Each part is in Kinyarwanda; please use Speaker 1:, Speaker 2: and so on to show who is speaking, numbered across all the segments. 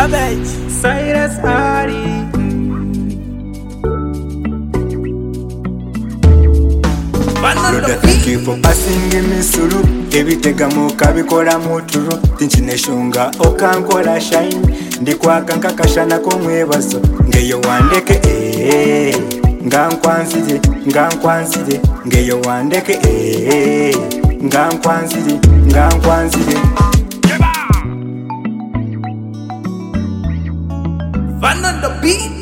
Speaker 1: Savage
Speaker 2: Cyrus Ari. Lord, thank you for passing me through. Ebitega mukabikola muturu tinkineshunga okankola shine ndikwaka nkakashana komwebazo ngeyo wandeke ngankwanzire ngeyo wandeke ngankwanzire
Speaker 1: Van on the beat.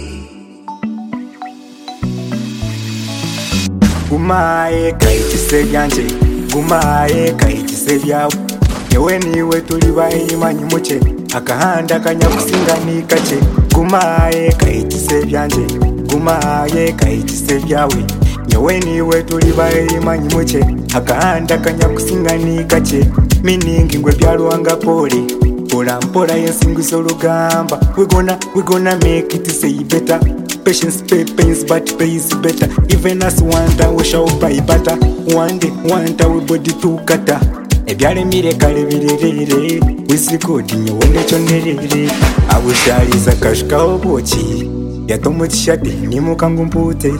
Speaker 2: Gumaye kayitise byanje gumaye kayitise byawe yewe niwe tuli bayimanyi muke akahanda kanyakusinga ni kake gumaye kayitise byanje gumaye kayitise byawe yewe niwe tuli bayimanyi muke akahanda kanyakusinga ni kake miningi ngwe byalwanga pole pola mpola yensingiza olugamba we gonna make it say better. Patience pay pains but pays better. Even us wonder we shall buy better. One day we body to kata. Ebyale mire kale birerere. Wisikodi nyewonde chonerere. Abushaliza kashika obochi. Yatomo tishate nimukangu mpute.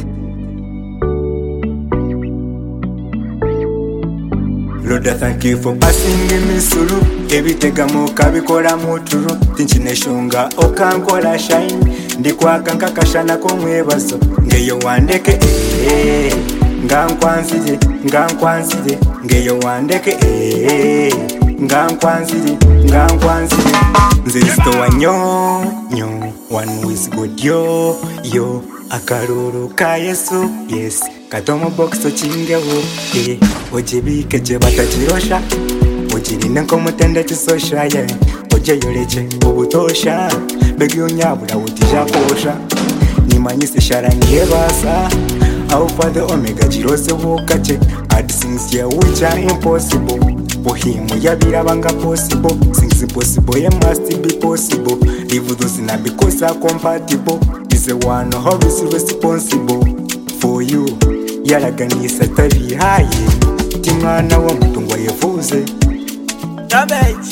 Speaker 2: Lord, thank you for passing me through. Ebitega mukabikola muturu tinkineshunga okankola shine ndikwaka nkakashana komwebazo ngeyo wandeke ngankwanzire ngeyo wandeke ngankwanzire nzisto wanyonyo one with God yo akaruru ka Yesu yes katomo box ochingewo ojibike je batakirosha ojirinde nkomutende kisosha ye ojeyoleche ubutosha begi unyabura utija kosha nimanyise sharangiye basa Alpha the Omega jirose bukache add things here which are impossible for him yabirabanga possible things impossible ye must be possible live those na because are compatible is the one who is responsible for you yaraganisa tabi haye timwana wo mutungwa yevuze
Speaker 1: Savage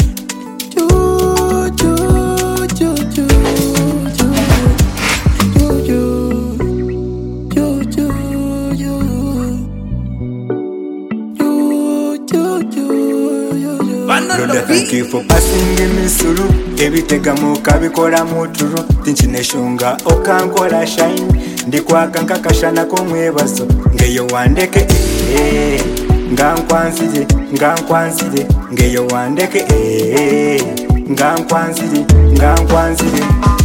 Speaker 2: Lord, thank you for passing me through. Ebitega mukabikola muturu tinkineshunga okankola shine ndikwaka nkakashana komwebazo ngeyo wandeke ngankwanzire ngeyo wandeke ngankwanzire